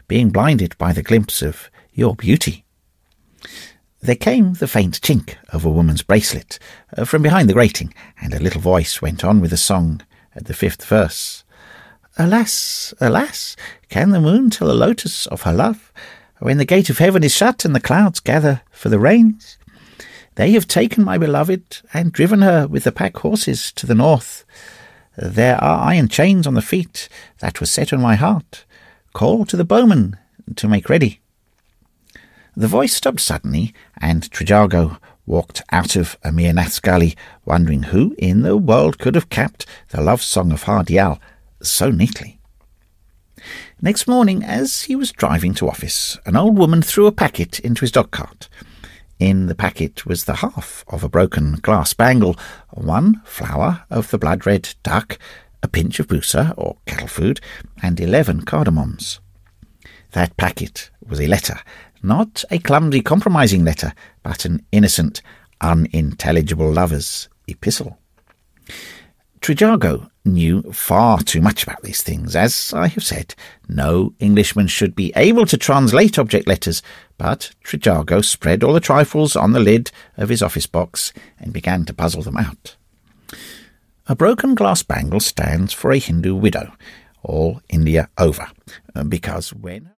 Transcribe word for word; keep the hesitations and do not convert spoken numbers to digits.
being blinded by the glimpse of your beauty. There came the faint chink of a woman's bracelet uh, from behind the grating, and a little voice went on with a song at the fifth verse. Alas, alas, can the moon tell a lotus of her love, when the gate of heaven is shut and the clouds gather for the rains? They have taken my beloved and driven her with the pack horses to the north. There are iron chains on the feet that were set on my heart. Call to the bowman to make ready. The voice stopped suddenly, and Trejago walked out of Amir Nath's gully, wondering who in the world could have capped the love song of Hardial so neatly. Next morning, as he was driving to office, an old woman threw a packet into his dog-cart. In the packet was the half of a broken glass bangle, one flower of the blood-red duck, a pinch of busa, or cattle food, and eleven cardamoms. That packet was a letter, not a clumsy compromising letter, but an innocent, unintelligible lover's epistle. Trejago knew far too much about these things. As I have said, no Englishman should be able to translate object letters, but Trejago spread all the trifles on the lid of his office box and began to puzzle them out. A broken glass bangle stands for a Hindu widow, all India over, because when